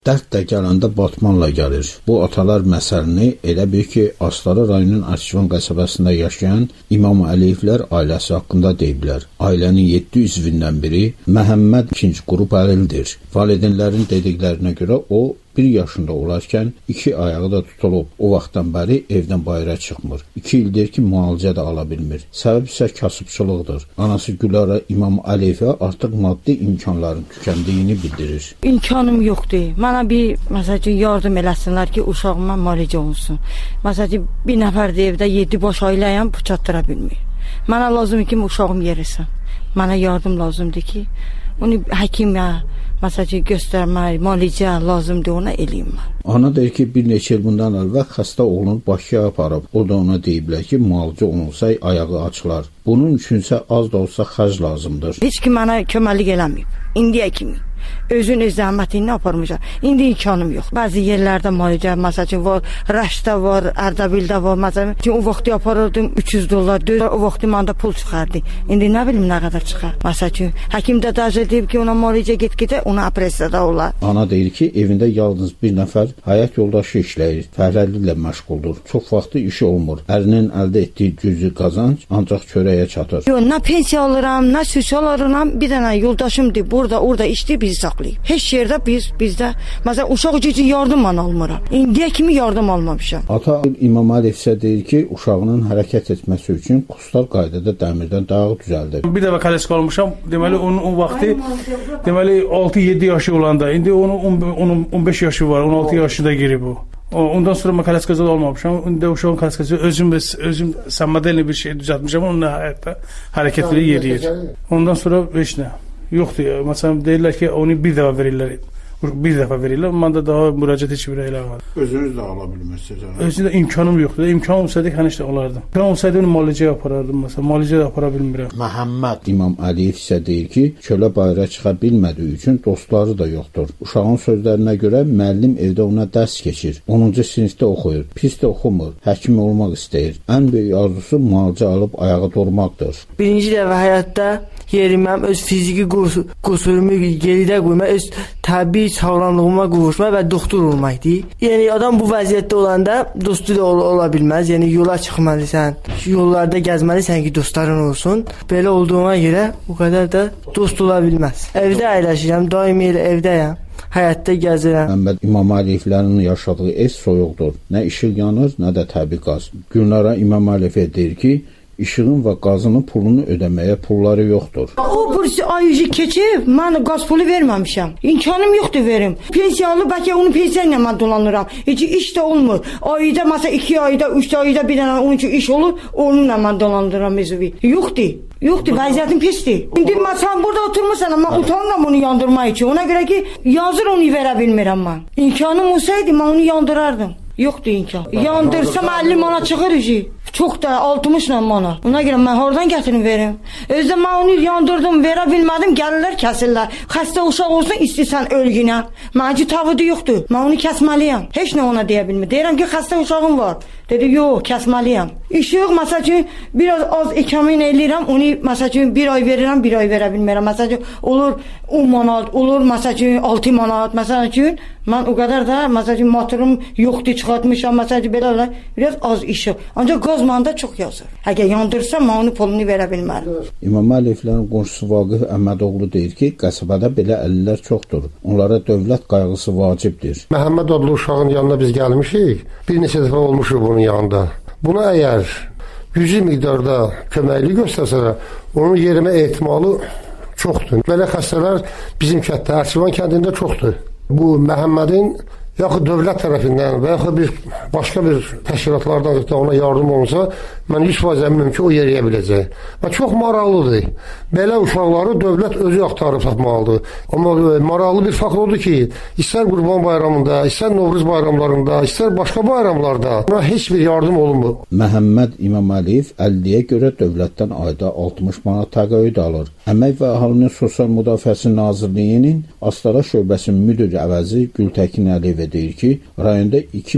Dərd də gələndə batmanla gəlir. Bu atalar məsəlini elə bil ki, Astara rayonunun Arşivan qəsəbəsində yaşayan İmam Əliyevlər ailəsi haqqında deyiblər. Ailənin 7 üzvündən biri Məhəmməd II Qurub Əlildir. Valideynlərin dediklərinə görə o 1 yaşında olarkən 2 ayağı da tutulub. O vaxtdan bəri evdən bayıra çıxmır. 2 ildir ki, müalicə də ala bilmir. Səbəb isə kasıbçılıqdır. Anası Gülara İmam Əliyevə artıq maddi imkanların tükəndiyini bildirir. İmkanım yoxdur. Mənə bir məsələn yardım eləsinlər ki, uşağıma müalicə olunsun. Məsələn bir nəfər də evdə 7 baş ailəyəm, bu çatdıra bilmir. Mənə lazımdır ki, uşağım yerisin. Mənə yardım lazımdır ki, onu həkimə məsələn göstərmək, müalicə lazımdır, ona eləyim mən. Ana deyir ki, bir neçə il bundan əvvəl xəstə oğlunu Bakıya aparıb. O da ona deyiblər ki, müalicə olunsa ayağı açılar. Bunun üçünsə az da olsa xərc lazımdır. Heç kim mənə köməklik eləməyib. İndiyə kimi. Özün öz zəhmətinlə aparmışam. İndi imkanım yox. Bəzi yerlərdə müalicə, məsələn var, Rəşdə var, Ərdəbildə var. Məsələn, o vaxt aparırdım $300, o vaxt məndə pul çıxardı. İndi nə bilim nə qədər çıxar. Məsələn, həkim də dərc deyib ki, ona müalicə get-gedə, ona operasiyada olar. Ana deyir ki, evində yalnız bir nəfər həyat yoldaşı işləyir, fərəhliklə məşğuldur. Çox vaxtı işi olmur. Ərinin əldə etdiyi güclü qazanc ancaq çörəyə çatır. Yox, nə pensiya alıram, nə sosial alıram. Bir dənə yoldaşımdır, burada, orada işləyir, bizi saxlayıb. Heç yerdə bizdə, məsələn, uşaq üçün yardım mən almıram. İndiyə kimi yardım almamışam. Ata İmam Əliyev isə deyir ki, uşağının hərəkət etməsi üçün kurslar qaydada dəmirdən daha düzəldir. Bir dəfə kolesk olmuşam, deməli onun o vaxtı, deməli 6-7 yaşı olanda, indi onun 15 yaşı var, 16 yaşında girib o. Ondan sonra mən koleskazada olmamışam. İndi uşağın koleskazı özüm səmmədə bir şey düzəltmişəm, onunla həyatda hərəkətləri yeriyir. Ondan sonra heç nə. Yoxdur. Məsələn deyirlər ki, onu bir dəfə verirlər. Bir dəfə verirlər. Mən də daha müraciət heç bir eləmədim. Özünüz də ala bilməzsiniz. Özümdə imkanım yoxdur. İmkan olsaydı hələ də olardım. İmkan olsaydı müalicəyə aparardım məsələn. Müalicə də apara bilmirəm. Məhəmməd İmam Əliyev isə deyir ki, çölə bayıra çıxa bilmədiyi üçün dostları da yoxdur. Uşağın sözlərinə görə müəllim evdə ona dərs keçir. 10-cu sinifdə oxuyur. Pis də oxumur. Həkim olmaq istəyir. Ən böyük arzusu müalicə alıb ayağa durmaqdır. Birinci dəfə həyatda yeriməm öz fiziki qüsurumu geridə qoymaq, öz təbii sağlamlığıma qovuşmaq və doktor olmaqdır. Yəni adam bu vəziyyətdə olanda dostu da ola bilməz. Yəni yola çıxmalısan, yollarda gəzməlisən ki, dostların olsun. Belə olduğuna görə o qədər də dost ola bilməz. Evdə əyləşirəm, daimi elə evdəyəm. Həyatda gəzirəm. Məhəmməd İmam Əliyevlərin yaşadığı ev soyuqdur. Nə işıq yanır, nə də təbii qaz. Gülnara İmam Əliyevə deyir ki, işığın və qazının pulunu ödəməyə pulları yoxdur. O burası ayıcı keçib, mən qaz pulu verməmişəm. İmkanım yoxdur verim. Pensiyalı bəlkə onun pensiya ilə mən dolanıram. Heç iş də olmur. Ayda məsələn 2 ayda, 3 ayda bir dənə onun üçün iş olur, onunla mən dolandıram özümü. Yoxdur. Yoxdur, vəziyyətim pisdir. İndi sən burada oturmursan, amma utanıram onu yandırmaq üçün. Ona görə ki, yazır onu verə bilmirəm mən. İmkanım olsaydı, mən onu yandırardım. Yoxdur imkan. Yandırsam 50 manat çıxır işi. Çox da 60 manat. Ona görə mən hardan gətirim verim? Özdə mən onu yandırdım, verə bilmədim, gəlirlər, kəsirlər. Xəstə uşaq olsun, istəyirsən ölgünə. Mənki tavudu yoxdur. Mən onu kəsməliyəm. Heç nə ona deyə bilmir. Deyirəm ki, xəstə uşağım var. Dedi, yox, kəsməliyəm. İşıq, məsəl üçün, biraz az ikamin eləyirəm, onu, məsəl üçün, 1 ay verirəm, 1 ay verə bilmirəm. Məsəl üçün, olur 10 manat, olur, məsəl üçün, 6 manat, məsəl üçün, mən o qədər də, məsəl üçün, motorum yoxdur, çıxartmışam, məsəl üçün, belə, biraz az işıq. Ancaq qaz məndə çox yazır. Əgər yandırsam, mən onu pulunu verə bilmərəm. İmam Əliyevlərin qonşusu Vaqif Əhmədoğlu deyir ki, qəsəbədə belə əlillər çoxdur. Onlara dövlət qayğısı vacibdir. Məhəmməd adlı uşağın yanına biz gəlmişik. Bir neçə dəfə olmuşuq bunun yanında. Buna əgər yüzü miqdarda köməkli göstərsələr, onun yerimə ehtimalı çoxdur. Belə xəstələr bizim kənddə, Arşivan kəndində çoxdur. Bu Məhəmmədin yaxud dövlət tərəfindən və yaxud başqa bir təşkilatlardan da ona yardım olunsa, mən 100% əminəm ki, o yeriyə biləcək. Və çox maraqlıdır. Belə uşaqları dövlət özü axtarıb tapmalıdır. Amma maraqlı bir fakt odur ki, istər Qurban bayramında, istər Novruz bayramlarında, istər başqa bayramlarda ona heç bir yardım olunmur. Məhəmməd İmam Əliyev 50-yə görə dövlətdən ayda 60 manat təqaüd alır. Əmək və Əhalinin Sosial Müdafiəsi Nazirliyinin Astara şöbəsinin müdiri əvəzi Gültəkin Əliyev deyir ki, rayonda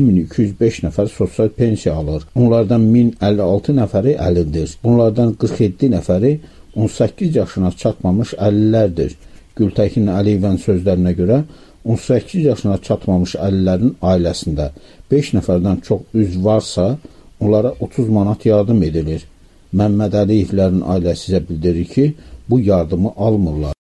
2205 nəfər sosial pensiya alır. Onlardan 1056 nəfəri əlildir. Bunlardan 47 nəfəri 18 yaşına çatmamış əlillərdir. Gültəkin Əliyevin sözlərinə görə 18 yaşına çatmamış əlillərin ailəsində 5 nəfərdən çox üzv varsa, onlara 30 manat yardım edilir. Məmməd Əliyevlərin ailəsi isə bildirir ki, bu yardımı almırlar.